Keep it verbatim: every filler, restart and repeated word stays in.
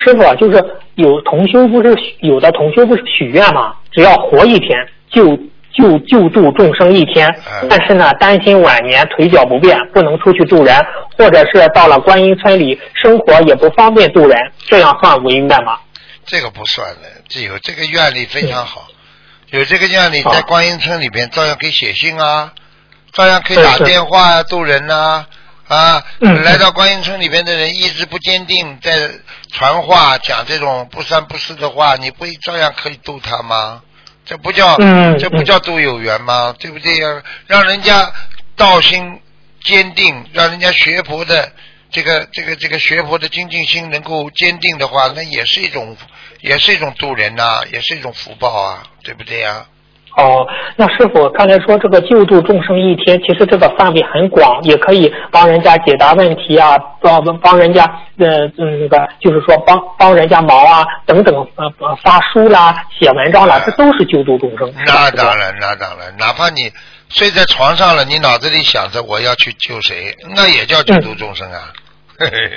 师傅啊，就是有同修不是有的同修不是许愿嘛，只要活一天就就救助众生一天，但是呢担心晚年腿脚不便不能出去渡人，或者是到了观音村里生活也不方便渡人，这样算违愿吗？ 这个不算的，这有这个愿力非常好，有这个愿力在观音村里边照样可以写信啊，照样可以打电话啊渡人啊。啊，来到观音村里边的人意志不坚定，在传话讲这种不三不四的话，你不照样可以度他吗？这不叫，这不叫度有缘吗？对不对呀？让人家道心坚定，让人家学佛的这个这个这个学佛的精进心能够坚定的话，那也是一种也是一种度人呐、啊，也是一种福报啊，对不对呀？ 哦，那师傅刚才说这个救度众生一天，其实这个范围很广，也可以帮人家解答问题啊，帮帮人家呃嗯那个就是说帮帮人家忙啊等等呃呃发书啦、写文章啦，这都是救度众生。 那当然，那当然，哪怕你睡在床上了，你脑子里想着我要去救谁，那也叫救度众生啊。嗯